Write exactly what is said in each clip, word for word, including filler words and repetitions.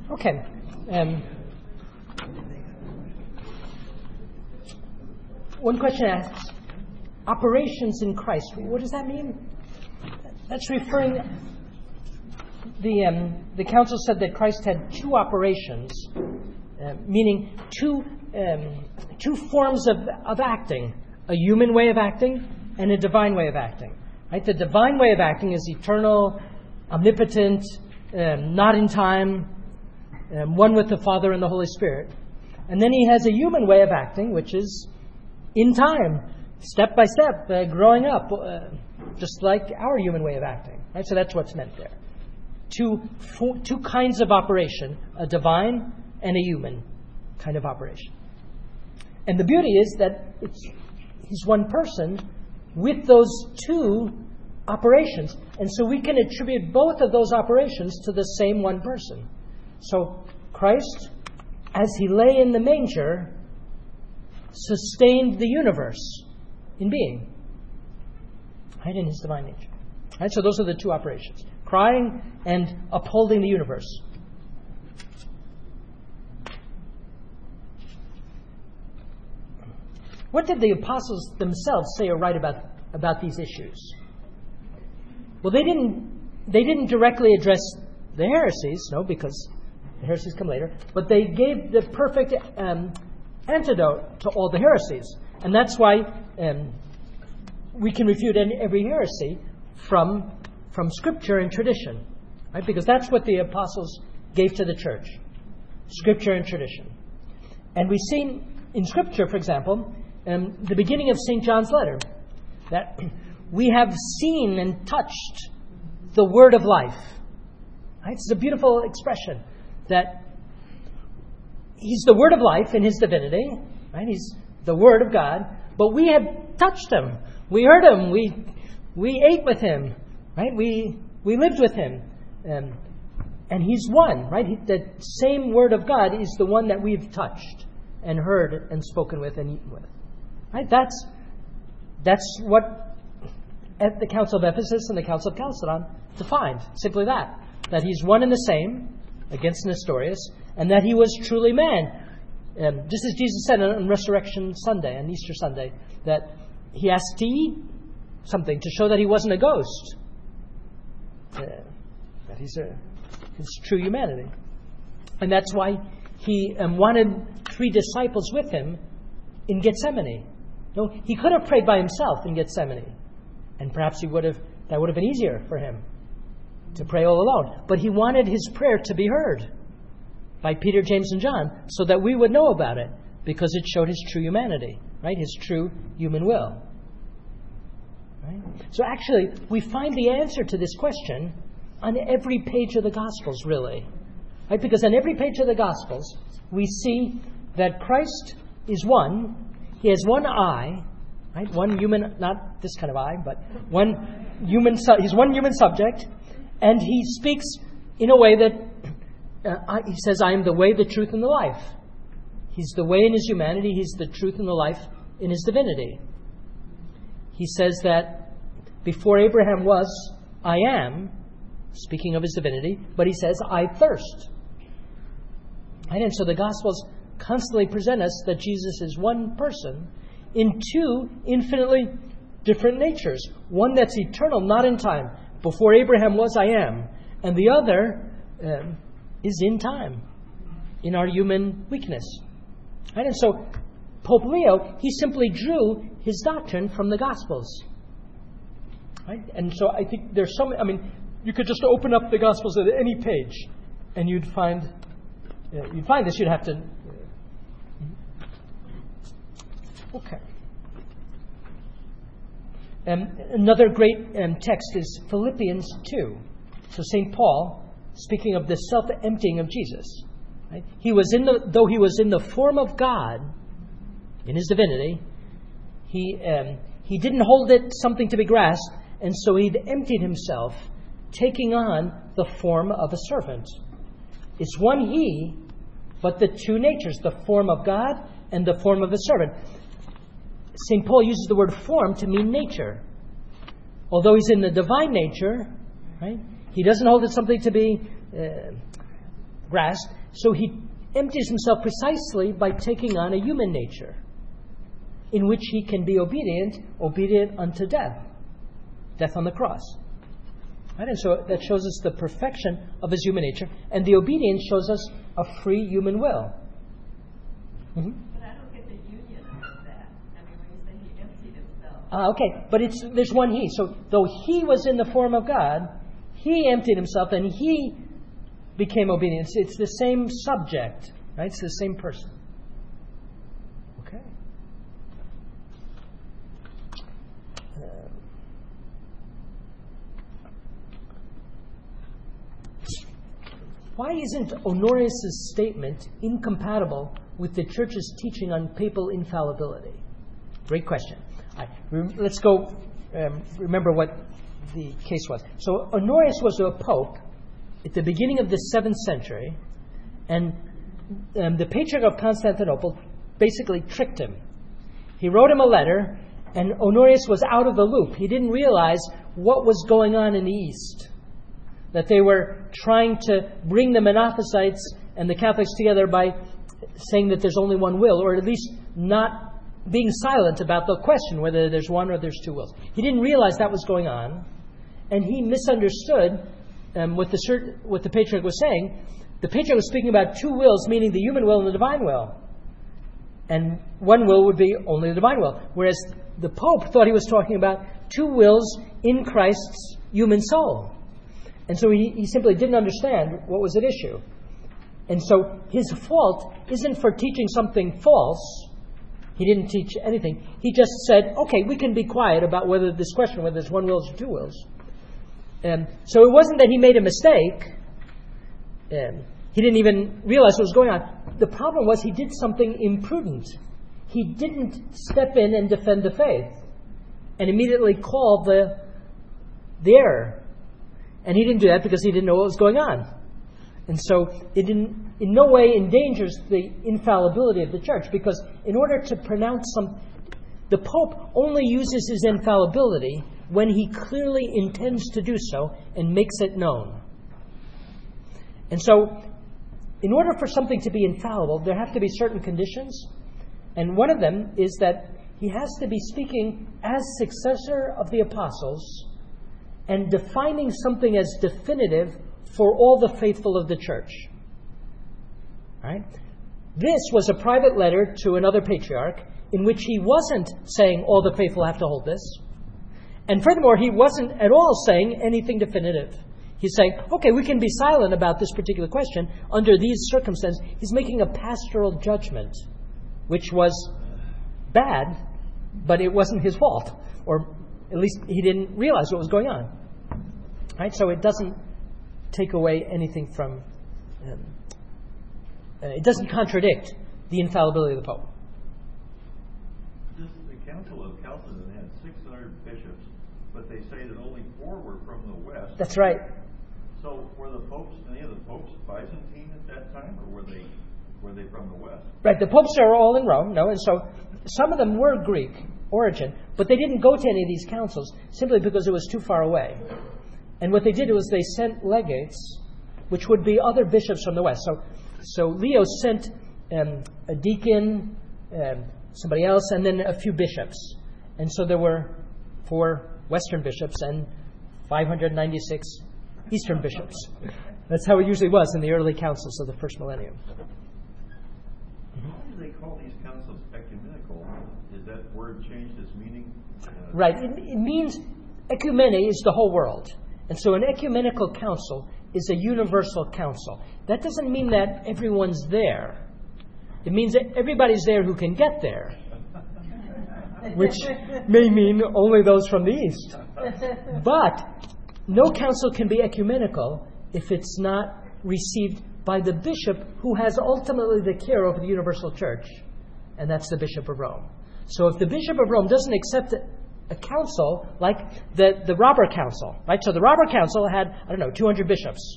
Okay. Um, one question asks, operations in Christ. What does that mean? That's referring... The um, the council said that Christ had two operations, uh, meaning two um, two forms of, of acting, a human way of acting and a divine way of acting. Right? The divine way of acting is eternal, omnipotent, um, not in time, um, one with the Father and the Holy Spirit. And then he has a human way of acting, which is in time, step by step, uh, growing up, uh, just like our human way of acting. Right? So that's what's meant there. Two, four, two kinds of operation, a divine and a human kind of operation. And the beauty is that it's, he's one person with those two operations. And so we can attribute both of those operations to the same one person. So Christ, as he lay in the manger, sustained the universe in being. Right, in his divine nature. Right, so those are the two operations. Crying and upholding the universe. What did the apostles themselves say or write about, about these issues? Well, they didn't they didn't directly address the heresies, no, because the heresies come later, but they gave the perfect um, antidote to all the heresies. And that's why um, we can refute any, every heresy from from Scripture and tradition, right? Because that's what the apostles gave to the church, Scripture and tradition. And we see in Scripture, for example, um, the beginning of Saint John's letter, that we have seen and touched the Word of life. Right? It's a beautiful expression that He's the Word of life in His divinity, right? He's the Word of God, but we have touched Him. We heard Him. We we ate with Him. Right? We we lived with Him. Um, and He's one, right? He, the same Word of God is the one that we've touched and heard and spoken with and eaten with. Right? That's that's what at the Council of Ephesus and the Council of Chalcedon defined. Simply that. That He's one and the same against Nestorius, and that He was truly man. Um, just as Jesus said on, on Resurrection Sunday, on Easter Sunday, that He asked to eat something to show that He wasn't a ghost. Uh, that he's a, his true humanity. And that's why He um, wanted three disciples with Him in Gethsemane. No, He could have prayed by Himself in Gethsemane. And perhaps he would have that would have been easier for Him to pray all alone. But He wanted His prayer to be heard by Peter, James, and John, so that we would know about it, because it showed His true humanity, right? His true human will. Right? So actually, we find the answer to this question on every page of the Gospels, really. Right? Because on every page of the Gospels, we see that Christ is one. He has one eye, right? One human, not this kind of eye, but one human. Su- he's one human subject, and He speaks in a way that uh, I, He says, "I am the way, the truth, and the life." He's the way in His humanity. He's the truth and the life in His divinity. He says that before Abraham was, I am, speaking of His divinity, but He says, I thirst. And so the Gospels constantly present us that Jesus is one person in two infinitely different natures. One that's eternal, not in time. Before Abraham was, I am. And the other um, is in time, in our human weakness. And so Pope Leo, he simply drew his doctrine from the Gospels. Right? And so I think there's some, I mean, you could just open up the Gospels at any page and you'd find, uh, you'd find this, you'd have to. Okay. Um, another great um, text is Philippians two. So Saint Paul, speaking of the self-emptying of Jesus. Right? He was in the, though he was in the form of God, in His divinity, he um, he didn't hold it something to be grasped, and so He emptied Himself, taking on the form of a servant. It's one He, but the two natures, the form of God and the form of a servant. Saint Paul uses the word form to mean nature. Although He's in the divine nature, right? He doesn't hold it something to be uh, grasp. So he empties himself precisely by taking on a human nature, in which he can be obedient, obedient unto death, death on the cross. Right? And so that shows us the perfection of his human nature, and the obedience shows us a free human will. Mm-hmm. But I don't get the union of that. I mean, when you say he emptied himself. Uh, okay, but it's there's one he. So though he was in the form of God, he emptied himself and he became obedient. It's, it's the same subject, right? It's the same person. Okay. Why isn't Honorius' statement incompatible with the Church's teaching on papal infallibility? Great question. All right, let's go um, remember what the case was. So Honorius was a pope at the beginning of the seventh century, and um, the Patriarch of Constantinople basically tricked him. He wrote him a letter, and Honorius was out of the loop. He didn't realize what was going on in the East, that they were trying to bring the Monophysites and the Catholics together by saying that there's only one will, or at least not being silent about the question whether there's one or there's two wills. He didn't realize that was going on, and he misunderstood um, what, the, what the Patriarch was saying. The Patriarch was speaking about two wills, meaning the human will and the divine will. And one will would be only the divine will. Whereas the Pope thought he was talking about two wills in Christ's human soul. And so he, he simply didn't understand what was at issue. And so his fault isn't for teaching something false. He didn't teach anything. He just said, okay, we can be quiet about whether this question, whether there's one will or two wills. Um, so it wasn't that he made a mistake. Um, he didn't even realize what was going on. The problem was he did something imprudent. He didn't step in and defend the faith and immediately called the, the error. And he didn't do that because he didn't know what was going on. And so it in, in no way endangers the infallibility of the Church, because in order to pronounce some... The Pope only uses his infallibility when he clearly intends to do so and makes it known. And so in order for something to be infallible, there have to be certain conditions. And one of them is that he has to be speaking as successor of the apostles and defining something as definitive for all the faithful of the Church. Right? This was a private letter to another patriarch in which he wasn't saying all the faithful have to hold this. And furthermore, he wasn't at all saying anything definitive. He's saying, okay, we can be silent about this particular question under these circumstances. He's making a pastoral judgment, which was bad, but it wasn't his fault. Or at least he didn't realize what was going on. Right? So it doesn't take away anything from... Um, uh, it doesn't contradict the infallibility of the Pope. This, the Council of Chalcedon had six hundred bishops, but they say that only four were from the West. That's right. So were the popes, any of the popes Byzantine at that time, or were they were they from the West? Right, the popes are all in Rome, no, and so some of them were Greek origin, but they didn't go to any of these councils simply because it was too far away. And what they did was they sent legates, which would be other bishops from the West. So, so Leo sent um, a deacon, um, somebody else, and then a few bishops. And so there were four Western bishops and five hundred ninety-six Eastern bishops. That's how it usually was in the early councils of the first millennium. Why do they call these councils ecumenical? Is that word changed its meaning? Uh, right. It, it means ecumene is the whole world. And so an ecumenical council is a universal council. That doesn't mean that everyone's there. It means that everybody's there who can get there, which may mean only those from the East. But no council can be ecumenical if it's not received by the bishop who has ultimately the care over the universal church, and that's the Bishop of Rome. So if the Bishop of Rome doesn't accept a council like the, the Robber Council, right? So the Robber Council had, I don't know, two hundred bishops.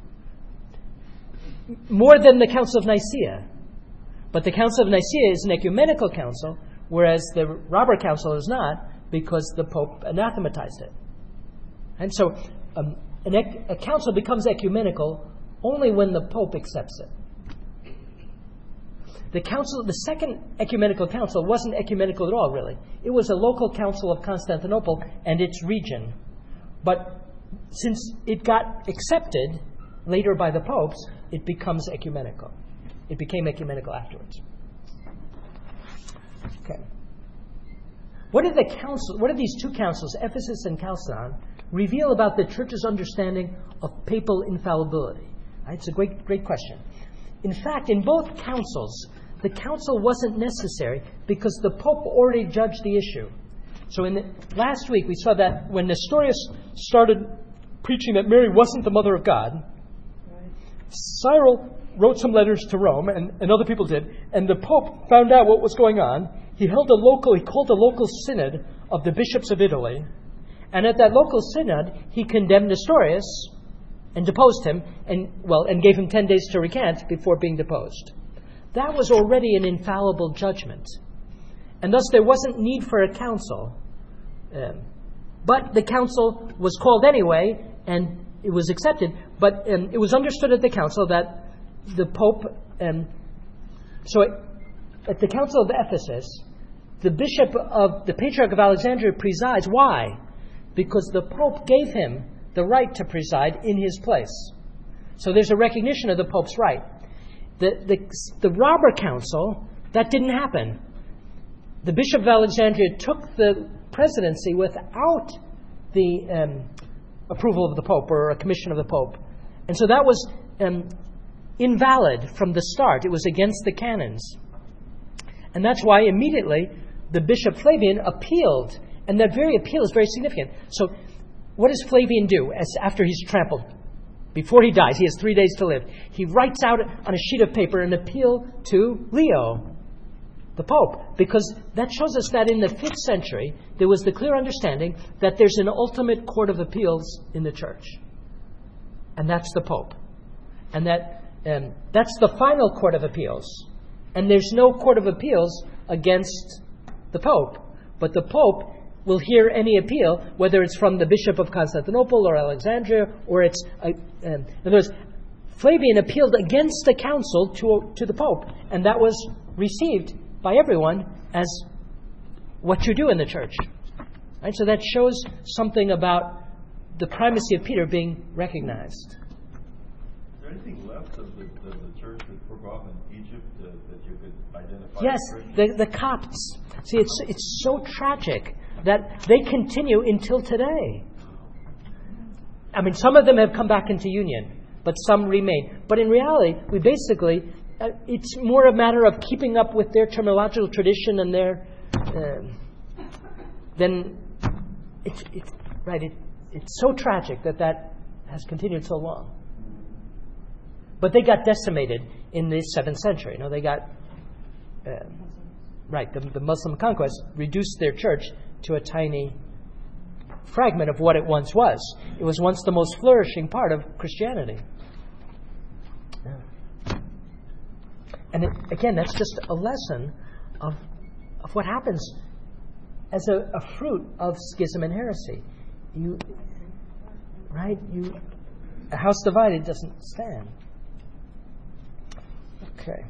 More than the Council of Nicaea. But the Council of Nicaea is an ecumenical council, whereas the Robber Council is not, because the Pope anathematized it. And so um, an ec- a council becomes ecumenical only when the Pope accepts it. The council, the Second Ecumenical Council wasn't ecumenical at all, really. It was a local council of Constantinople and its region. But since it got accepted later by the popes, it becomes ecumenical. It became ecumenical afterwards. Okay. What did the council? What did these two councils, Ephesus and Chalcedon, reveal about the Church's understanding of papal infallibility? Right, it's a great, great question. In fact, in both councils, the council wasn't necessary because the Pope already judged the issue. So in the, last week we saw that when Nestorius started preaching that Mary wasn't the mother of God, Cyril wrote some letters to Rome, and, and other people did, and the Pope found out what was going on. He held a local, he called a local synod of the bishops of Italy, and at that local synod, he condemned Nestorius and deposed him, and well, and gave him ten days to recant before being deposed. That was already an infallible judgment, and thus there wasn't need for a council. Um, but the council was called anyway, and it was accepted. But um, it was understood at the council that the Pope. Um, so it, at the Council of Ephesus, the bishop of the Patriarch of Alexandria presides. Why? Because the Pope gave him the right to preside in his place. So there's a recognition of the Pope's right. The, the, the Robber Council, that didn't happen. The Bishop of Alexandria took the presidency without the um, approval of the Pope or a commission of the Pope. And so that was um, invalid from the start. It was against the canons. And that's why immediately the Bishop Flavian appealed. And that very appeal is very significant. So what does Flavian do as after he's trampled? Before he dies, he has three days to live. He writes out on a sheet of paper an appeal to Leo, the Pope, because that shows us that in the fifth century, there was the clear understanding that there's an ultimate court of appeals in the Church. And that's the Pope. And that um, that's the final court of appeals. And there's no court of appeals against the Pope. But the Pope will hear any appeal, whether it's from the Bishop of Constantinople or Alexandria, or it's... Uh, um, in other words, Flavian appealed against the council to, to the Pope, and that was received by everyone as what you do in the Church. Right? So that shows something about the primacy of Peter being recognized. Is there anything left of the, of the church that broke off in Egypt uh, that you could identify? Yes, the, the Copts. See, it's it's so tragic that they continue until today. I mean, some of them have come back into union, but some remain. But in reality, we basically, uh, it's more a matter of keeping up with their terminological tradition and their, uh, then it's, it's right, it, it's so tragic that that has continued so long. But they got decimated in the seventh century. You know, they got, uh, right, the, the Muslim conquest reduced their church to a tiny fragment of what it once was. It was once the most flourishing part of Christianity. Yeah. And it, again, that's just a lesson of, of what happens as a, a fruit of schism and heresy. You, right? You, a house divided doesn't stand. Okay.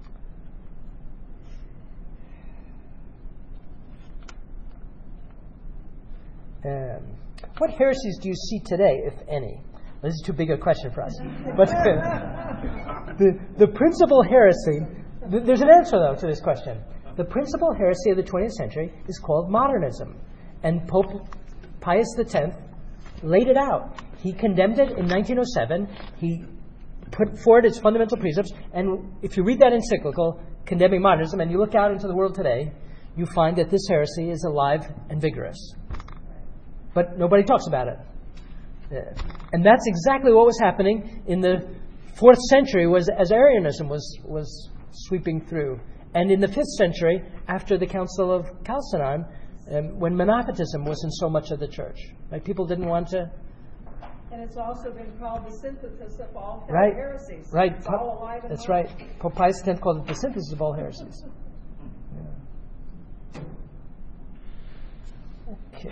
Um, what heresies do you see today, if any? This is too big a question for us. But uh, the, the principal heresy, th- there's an answer, though, to this question. The principal heresy of the twentieth century is called modernism. And Pope Pius X laid it out. He condemned it in nineteen oh seven. He put forward its fundamental precepts. And if you read that encyclical, condemning modernism, and you look out into the world today, you find that this heresy is alive and vigorous. But nobody talks about it. Yeah. And that's exactly what was happening in the fourth century was as Arianism was, was sweeping through. And in the fifth century, after the Council of Chalcedon, um, when Monophysitism was in so much of the church. Right? People didn't want to... And it's also been called the synthesis of all right. heresies. Right. It's all alive and That's well. right. Pope Pius X called it the synthesis of all heresies. Yeah. Okay.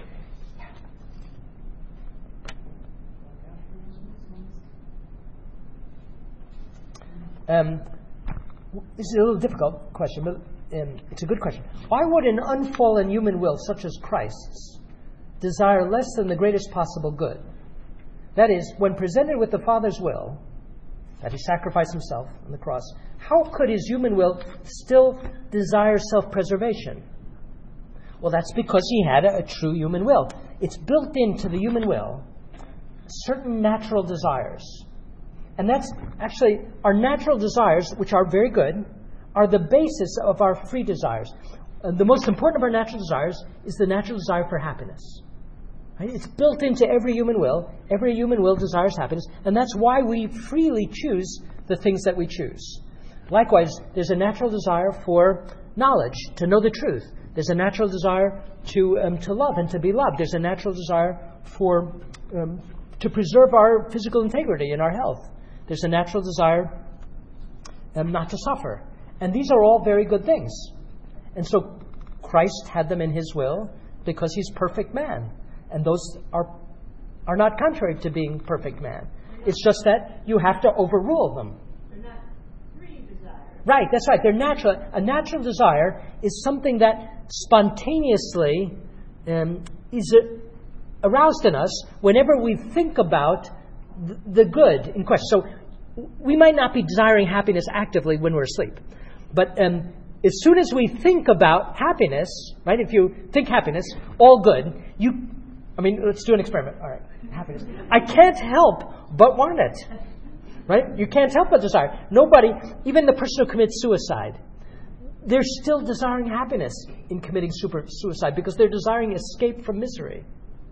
Um, this is a little difficult question, but um, it's a good question. Why would an unfallen human will, such as Christ's, desire less than the greatest possible good? That is, when presented with the Father's will, that he sacrificed himself on the cross, how could his human will still desire self-preservation? Well, that's because he had a, a true human will. It's built into the human will certain natural desires. And that's actually, our natural desires, which are very good, are the basis of our free desires. Uh, the most important of our natural desires is the natural desire for happiness. Right? It's built into every human will. Every human will desires happiness, and that's why we freely choose the things that we choose. Likewise, there's a natural desire for knowledge, to know the truth. There's a natural desire to um, to love and to be loved. There's a natural desire for um, to preserve our physical integrity and our health. There's a natural desire um, not to suffer. And these are all very good things. And so Christ had them in his will because he's perfect man. And those are are not contrary to being perfect man. It's just that you have to overrule them. They're not free desires. Right, that's right. They're natural. A natural desire is something that spontaneously um, is uh, aroused in us whenever we think about th- the good in question. So we might not be desiring happiness actively when we're asleep. But um, as soon as we think about happiness, right, if you think happiness, all good, you, I mean, let's do an experiment. All right, happiness. I can't help but want it. Right? You can't help but desire. Nobody, even the person who commits suicide, they're still desiring happiness in committing super, suicide because they're desiring escape from misery.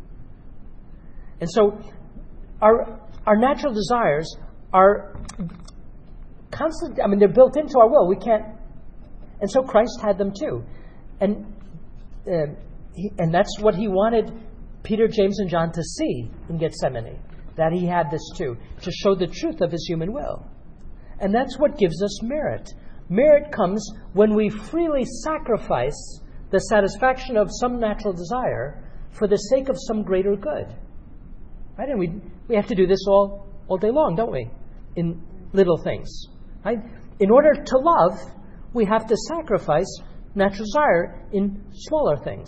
And so our our natural desires are constant. I mean, they're built into our will. We can't. And so Christ had them too. And uh, he, and that's what he wanted Peter, James, and John to see in Gethsemane. That he had this too, to show the truth of his human will. And that's what gives us merit. Merit comes when we freely sacrifice the satisfaction of some natural desire for the sake of some greater good. Right? And we we have to do this all, all day long, don't we? In little things. Right? In order to love, we have to sacrifice natural desire in smaller things.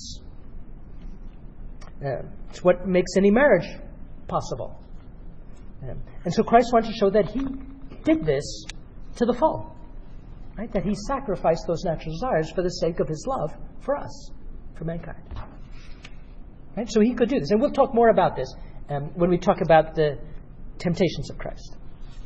Uh, it's what makes any marriage possible. And so Christ wanted to show that he did this to the full. Right? That he sacrificed those natural desires for the sake of his love for us, for mankind. Right? So he could do this. And we'll talk more about this um, when we talk about the temptations of Christ.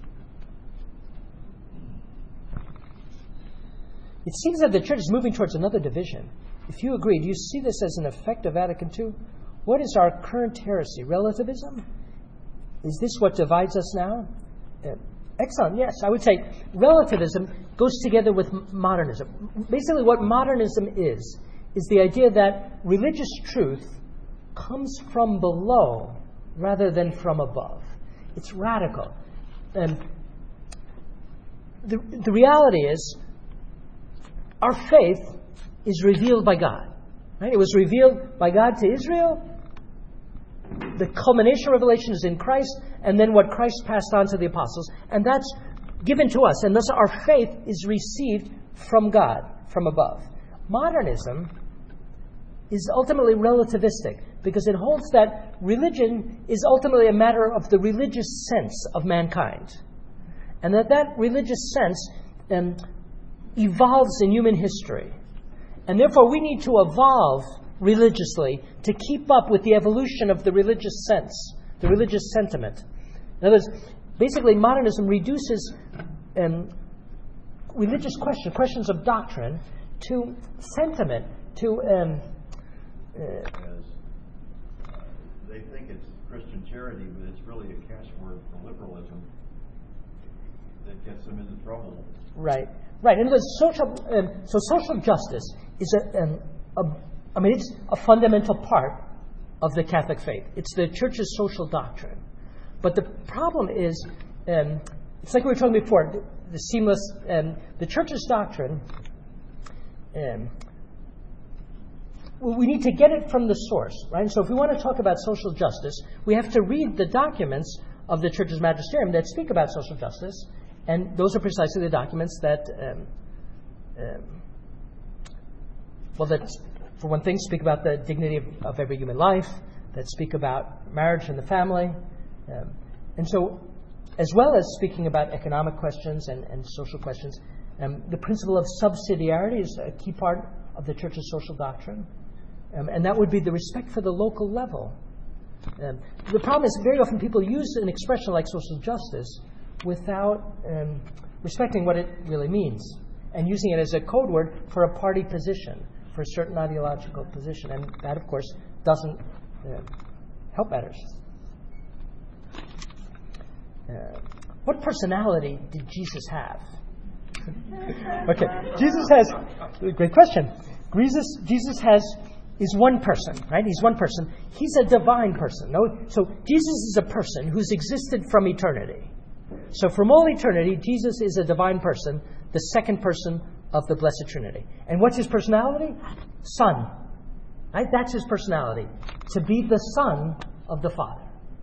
It seems that the church is moving towards another division. If you agree, do you see this as an effect of Vatican Two? What is our current heresy? Relativism? Is this what divides us now? Uh, excellent, yes. I would say relativism goes together with m- modernism. Basically what modernism is, is the idea that religious truth comes from below rather than from above. It's radical. And the, the reality is, our faith is revealed by God. Right? It was revealed by God to Israel. The culmination of revelation is in Christ, and then what Christ passed on to the apostles, and that's given to us, and thus our faith is received from God, from above. Modernism is ultimately relativistic, because it holds that religion is ultimately a matter of the religious sense of mankind, and that that religious sense um, evolves in human history, and therefore we need to evolve religiously to keep up with the evolution of the religious sense, the religious sentiment. In other words, basically modernism reduces um, religious questions, questions of doctrine, to sentiment, to... Um, uh, uh, they think it's Christian charity, but it's really a catchword for liberalism that gets them into trouble. Right, right. And social, um, so social justice is a, um, a I mean, it's a fundamental part of the Catholic faith. It's the Church's social doctrine. But the problem is, um, it's like we were talking before, the, the seamless, um, the Church's doctrine, um, we need to get it from the source, right? And so if we want to talk about social justice, we have to read the documents of the Church's magisterium that speak about social justice And those are precisely the documents that, um, um, well, that, for one thing, speak about the dignity of, of every human life, that speak about marriage and the family. Um, and so, as well as speaking about economic questions and, and social questions, um, the principle of subsidiarity is a key part of the Church's social doctrine. Um, and that would be the respect for the local level. Um, the problem is very often people use an expression like social justice without um, respecting what it really means and using it as a code word for a party position, for a certain ideological position. And that, of course, doesn't uh, help matters. Uh, what personality did Jesus have? Okay, Jesus has, great question. Jesus, Jesus has, is one person, right? He's one person. He's a divine person. No, so Jesus is a person who's existed from eternity. So from all eternity, Jesus is a divine person, the second person of the Blessed Trinity. And what's his personality? Son. Right? That's his personality. To be the Son of the Father.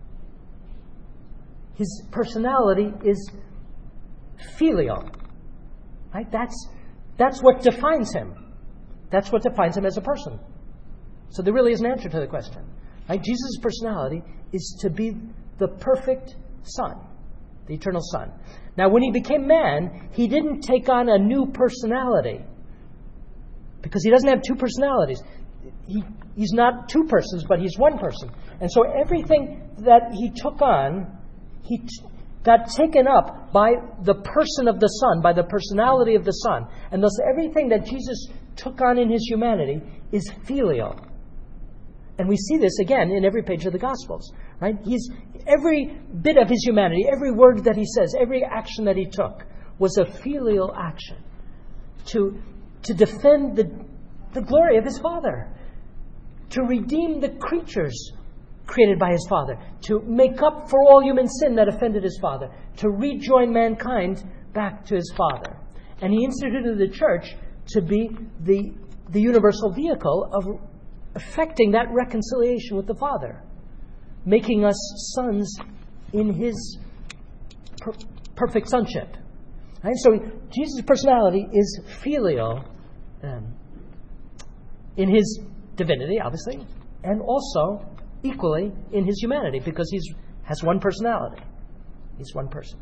His personality is filial. Right? That's, that's what defines him. That's what defines him as a person. So there really is an answer to the question. Right? Jesus' personality is to be the perfect Son, the eternal Son. Now, when he became man, he didn't take on a new personality because he doesn't have two personalities. He, he's not two persons, but he's one person. And so everything that he took on, he t- got taken up by the person of the Son, by the personality of the Son. And thus everything that Jesus took on in his humanity is filial. And we see this again in every page of the Gospels. Right? He's every bit of his humanity, every word that he says, every action that he took was a filial action to, to defend the, the glory of his Father, to redeem the creatures created by his Father, to make up for all human sin that offended his Father, to rejoin mankind back to his Father. And he instituted the church to be the, the universal vehicle of effecting that reconciliation with the Father, making us sons in his per- perfect sonship. Right? So Jesus' personality is filial um, in his divinity, obviously, and also equally in his humanity, because he has one personality. He's one person.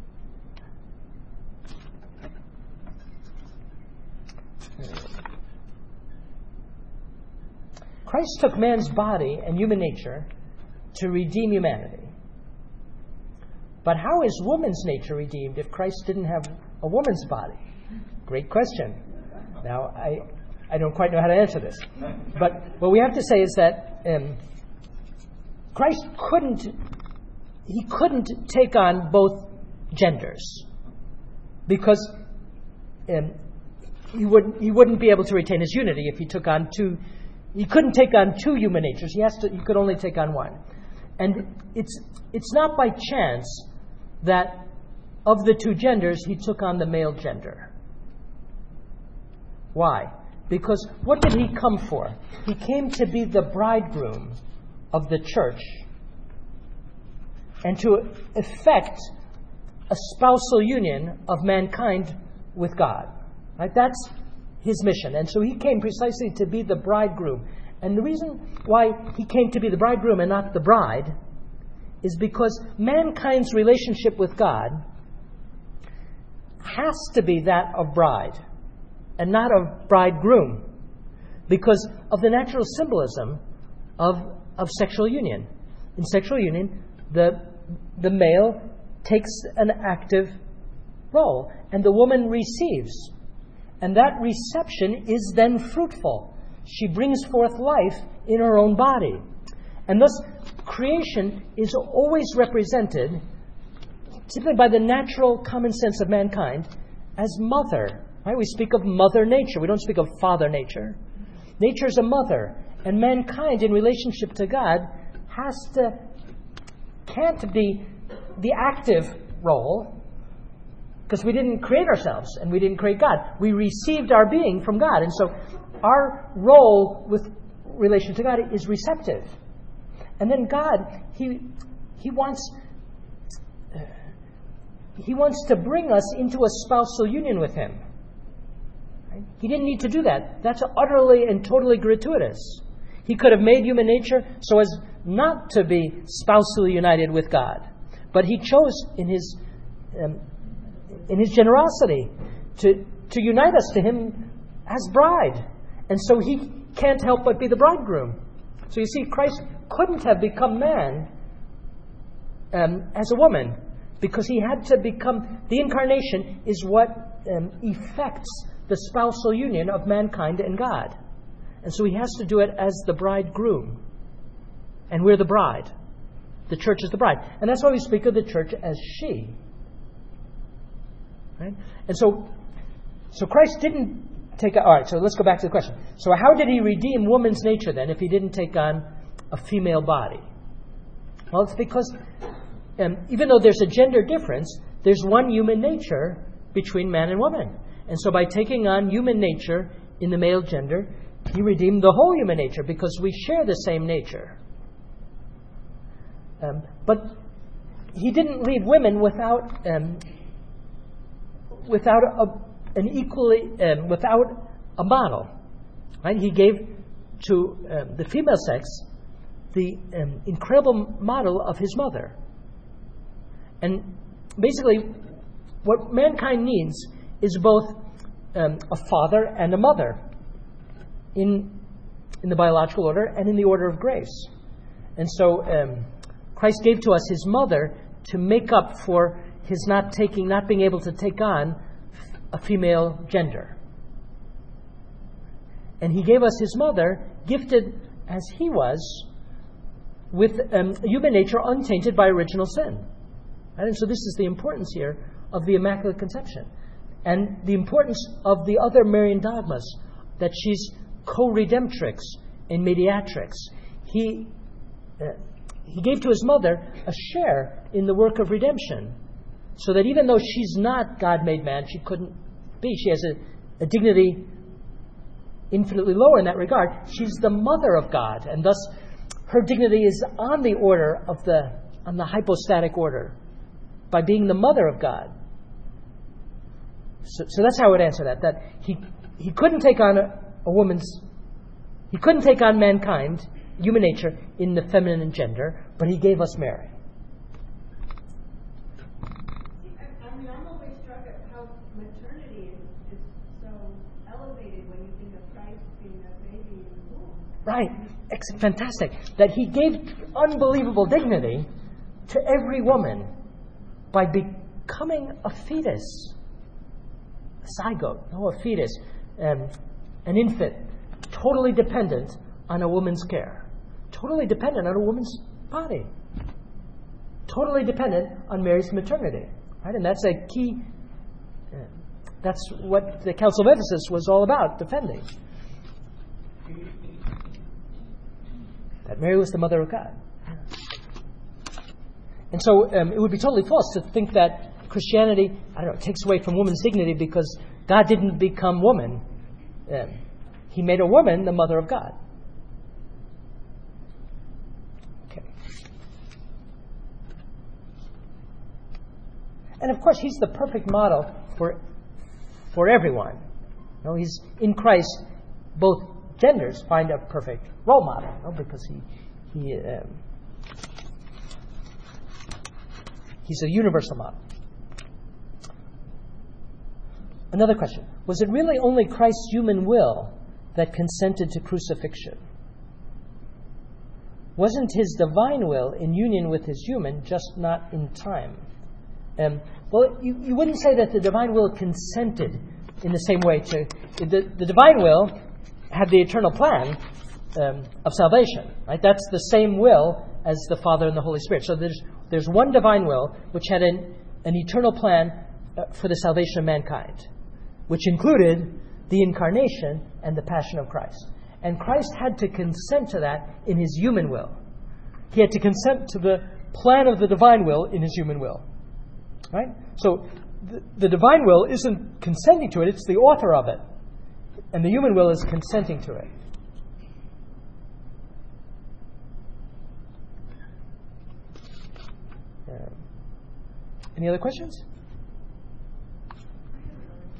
Christ took man's body and human nature to redeem humanity. But how is woman's nature redeemed if Christ didn't have a woman's body? Great question. Now, I, I don't quite know how to answer this. But what we have to say is that um, Christ couldn't, he couldn't take on both genders because um, he, wouldn't, he wouldn't be able to retain his unity if he took on two. He couldn't take on two human natures. He has to. He could only take on one. And it's it's not by chance that of the two genders, he took on the male gender. Why? Because what did he come for? He came to be the bridegroom of the church and to effect a spousal union of mankind with God. Right? That's his mission. And so he came precisely to be the bridegroom. And the reason why he came to be the bridegroom and not the bride is because mankind's relationship with God has to be that of bride and not of bridegroom because of the natural symbolism of, of sexual union. In sexual union, the, the male takes an active role and the woman receives. And that reception is then fruitful. She brings forth life in her own body. And thus, creation is always represented, simply by the natural common sense of mankind, as mother. Right? We speak of mother nature. We don't speak of father nature. Nature is a mother. And mankind, in relationship to God, has to, can't be the active role, because we didn't create ourselves and we didn't create God. We received our being from God. And so our role with relation to God is receptive. And then God, He He wants He wants to bring us into a spousal union with Him. Right? He didn't need to do that. That's utterly and totally gratuitous. He could have made human nature so as not to be spousally united with God. But He chose in His um, in His generosity to, to unite us to Him as bride. And so He can't help but be the bridegroom. So you see, Christ couldn't have become man um, as a woman, because He had to become... The incarnation is what um, effects the spousal union of mankind and God. And so He has to do it as the bridegroom. And we're the bride. The church is the bride. And that's why we speak of the church as she. Right? And so, so Christ didn't take... All right, so let's go back to the question. So how did He redeem woman's nature then if He didn't take on a female body? Well, it's because um, even though there's a gender difference, there's one human nature between man and woman. And so by taking on human nature in the male gender, He redeemed the whole human nature because we share the same nature. Um, but He didn't leave women without um, without a, an equally um, without a model. Right? He gave to um, the female sex the um, incredible model of His mother. And basically, what mankind needs is both um, a father and a mother in in the biological order and in the order of grace. And so um, Christ gave to us His mother to make up for His not taking, not being able to take on a female gender. And He gave us His mother, gifted as He was, with um, a human nature untainted by original sin. Right? And so this is the importance here of the Immaculate Conception. And the importance of the other Marian dogmas, that she's co-redemptrix and mediatrix. He, uh, he gave to His mother a share in the work of redemption, so that even though she's not God-made man, she couldn't be. She has a, a dignity infinitely lower in that regard. She's the mother of God, and thus her dignity is on the order of the on the hypostatic order, by being the mother of God. So, so that's how I would answer that. That he he couldn't take on a, a woman's, he couldn't take on mankind, human nature, in the feminine gender, but He gave us Mary. I mean, I'm always struck at how maternity is, is so elevated when you think of Christ being a baby in the womb. Right. It's fantastic. That He gave unbelievable dignity to every woman by becoming a fetus. A zygote, no, a fetus, um, an infant, totally dependent on a woman's care, totally dependent on a woman's body, totally dependent on Mary's maternity. Right? And that's a key, uh, that's what the Council of Ephesus was all about, defending. That Mary was the mother of God. And so um, it would be totally false to think that Christianity, I don't know, takes away from woman's dignity because God didn't become woman. Um, he made a woman the mother of God. Okay. And of course, He's the perfect model for for everyone. You know, He's in Christ. Both genders find a perfect role model, you know, because He he um, He's a universal model. Another question. Was it really only Christ's human will that consented to crucifixion? Wasn't His divine will in union with His human, just not in time? Um, well, you, you wouldn't say that the divine will consented in the same way to... The, the divine will had the eternal plan um, of salvation. Right? That's the same will as the Father and the Holy Spirit. So there's there's one divine will which had an, an eternal plan uh, for the salvation of mankind, which included the incarnation and the passion of Christ. And Christ had to consent to that in His human will. He had to consent to the plan of the divine will in His human will. Right? So the, the divine will isn't consenting to it, it's the author of it. And the human will is consenting to it. Um, any other questions?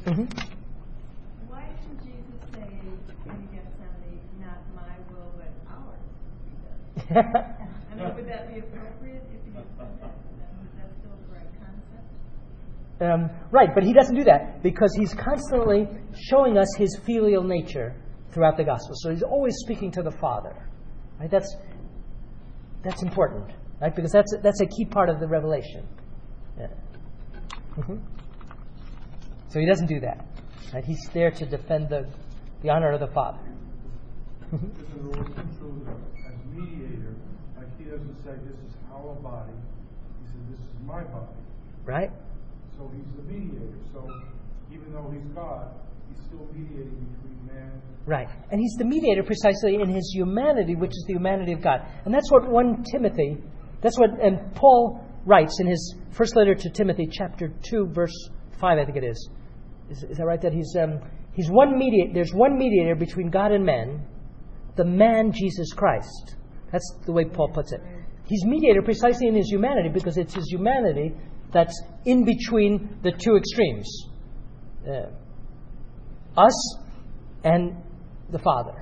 Mm-hmm. Why didn't Jesus say in Gethsemane, not my will but ours be done? I mean, would that be appropriate if he had said that? Is that still the right concept? Um, right, but he doesn't do that because he's constantly showing us his filial nature throughout the gospel. So he's always speaking to the Father. Right? That's that's important, right? Because that's that's a key part of the revelation. Yeah. Mm-hmm. So he doesn't do that. Right? He's there to defend the the honor of the Father. This is always true that as mediator, like he doesn't say this is our body. He says this is my body. Right? So he's the mediator. So even though he's God, he's still mediating between man. Right. And he's the mediator precisely in his humanity, which is the humanity of God. And that's what First Timothy, that's what and Paul writes in his first letter to Timothy, chapter two, verse five, I think it is. Is, is that right? That he's um, he's one mediator. There's one mediator between God and men, the man Jesus Christ. That's the way Paul puts it. He's mediator precisely in his humanity because it's his humanity that's in between the two extremes. Uh, us and the Father.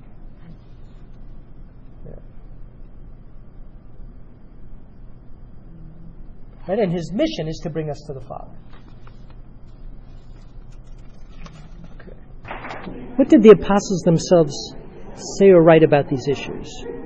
Yeah. Right? And his mission is to bring us to the Father. Okay. What did the apostles themselves say or write about these issues?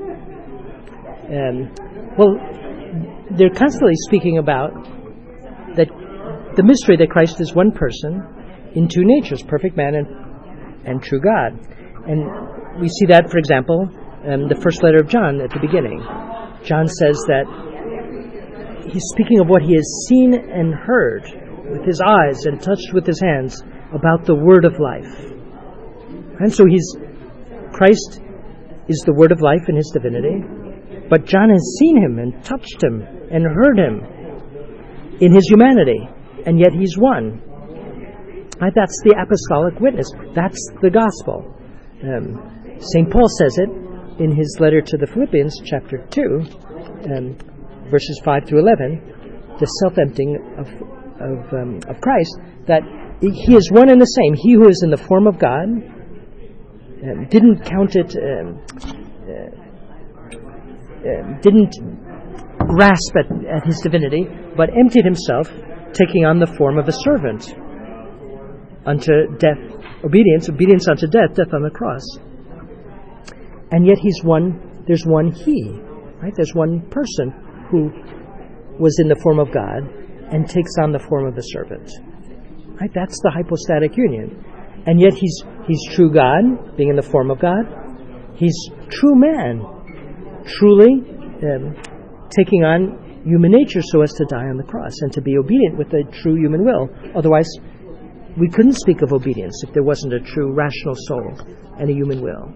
Um, well, they're constantly speaking about that the mystery that Christ is one person in two natures, perfect man and, and true God. And we see that, for example, in the first letter of John at the beginning. John says that he's speaking of what he has seen and heard with his eyes and touched with his hands about the word of life. And so he's Christ is the word of life in his divinity, but John has seen him and touched him and heard him in his humanity, and yet he's one. Right? That's the apostolic witness. That's the gospel. Um, Saint Paul says it in his letter to the Philippians, chapter two, um, verses five through eleven, the self-emptying of of, um, of Christ, that he is one and the same. He who is in the form of God um, didn't count it, um, uh, uh, didn't grasp at, at his divinity, but emptied himself, taking on the form of a servant unto death, obedience, obedience unto death, death on the cross. And yet he's one, there's one he, right? There's one person who was in the form of God and takes on the form of a servant. Right? That's the hypostatic union. And yet he's he's true God, being in the form of God. He's true man, truly um, taking on human nature so as to die on the cross and to be obedient with a true human will. Otherwise, we couldn't speak of obedience if there wasn't a true rational soul and a human will.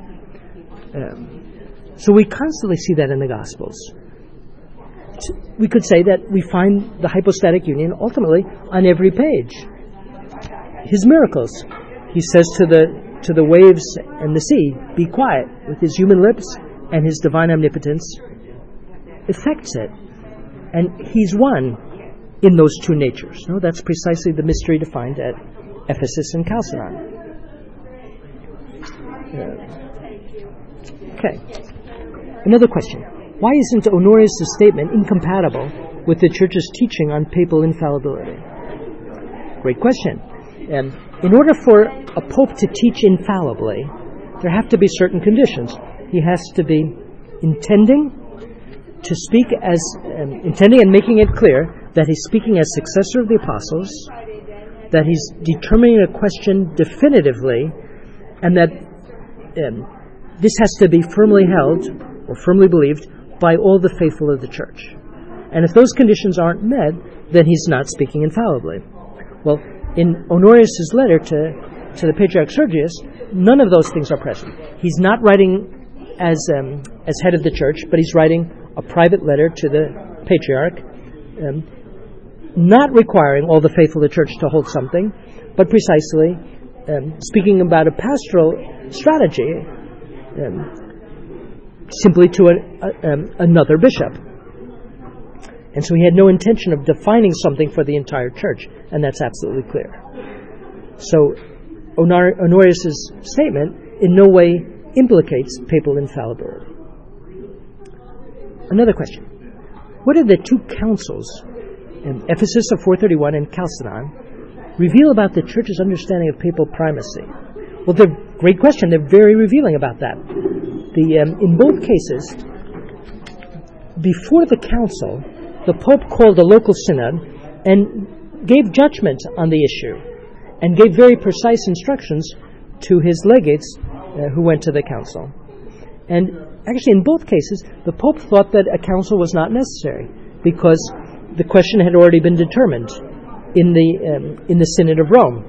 Um, so we constantly see that in the Gospels. We could say that we find the hypostatic union ultimately on every page. His miracles. He says to the to the waves and the sea, "Be quiet," with his human lips, and his divine omnipotence effects it. And he's one in those two natures. No, that's precisely the mystery defined at Ephesus and Chalcedon. Yeah. Okay. Another question. Why isn't Honorius' statement incompatible with the Church's teaching on papal infallibility? Great question. Um, in order for a pope to teach infallibly, there have to be certain conditions. He has to be intending to speak as, um, intending and making it clear that he's speaking as successor of the apostles, that he's determining a question definitively, and that um, this has to be firmly held or firmly believed by all the faithful of the Church. And if those conditions aren't met, then he's not speaking infallibly. Well, in Honorius' letter to, to the Patriarch Sergius, none of those things are present. He's not writing as um, as head of the Church, but he's writing a private letter to the Patriarch, um, not requiring all the faithful of the Church to hold something, but precisely um, speaking about a pastoral strategy um, simply to a, a, um, another bishop. And so he had no intention of defining something for the entire church, and that's absolutely clear. So Honor- Honorius' statement in no way implicates papal infallibility. Another question. What did the two councils, in Ephesus of four thirty-one and Chalcedon, reveal about the Church's understanding of papal primacy? Well, they're great question. They're very revealing about that. The um, in both cases, before the council, the Pope called a local synod and gave judgment on the issue and gave very precise instructions to his legates uh, who went to the council. And actually, in both cases, the Pope thought that a council was not necessary because the question had already been determined in the um, in the Synod of Rome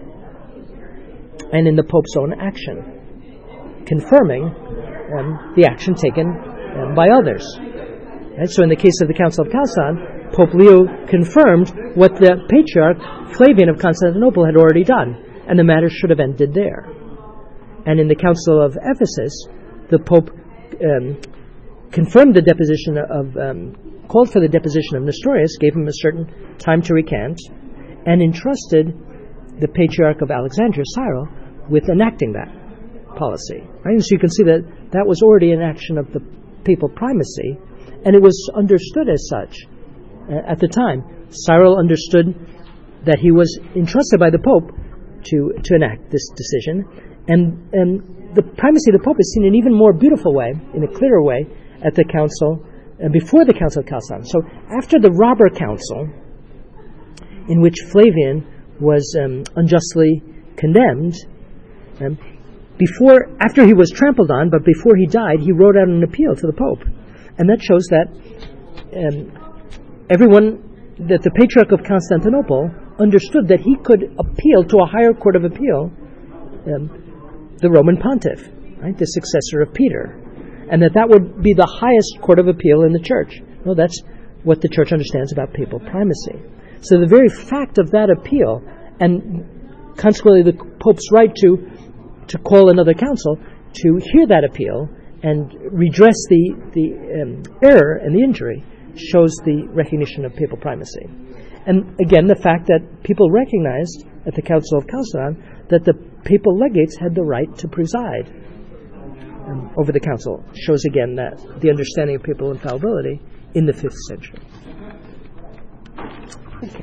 and in the Pope's own action, confirming um, the action taken um, by others. And so in the case of the Council of Chalcedon, Pope Leo confirmed what the Patriarch Flavian of Constantinople had already done, and the matter should have ended there. And in the Council of Ephesus, the Pope um, confirmed the deposition of, um, called for the deposition of Nestorius, gave him a certain time to recant, and entrusted the Patriarch of Alexandria, Cyril, with enacting that policy. Right? And so you can see that that was already an action of the papal primacy, and it was understood as such uh, at the time. Cyril understood that he was entrusted by the Pope to, to enact this decision, and, and the primacy of the Pope is seen in an even more beautiful way, in a clearer way, at the council, uh, before the Council of Chalcedon. So after the robber council, in which Flavian was um, unjustly condemned, um, before, after he was trampled on, but before he died, he wrote out an appeal to the Pope. And that shows that um, everyone, that the Patriarch of Constantinople understood that he could appeal to a higher court of appeal, um, the Roman Pontiff, right, the successor of Peter, and that that would be the highest court of appeal in the Church. Well, that's what the Church understands about papal primacy. So the very fact of that appeal, and consequently the Pope's right to to call another council to hear that appeal and redress the, the um, error and the injury, shows the recognition of papal primacy. And again, the fact that people recognized at the Council of Chalcedon that the papal legates had the right to preside um, over the council shows again that the understanding of papal infallibility in the fifth century. Okay.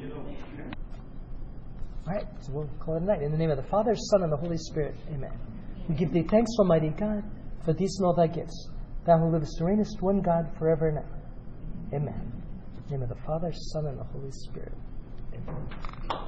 All right, so we'll call it a night. In the name of the Father, Son, and the Holy Spirit, amen. We give thee thanks, Almighty God, for these and all thy gifts. Thou who livest and reignest, one God, forever and ever. Amen. In the name of the Father, Son, and the Holy Spirit. Amen.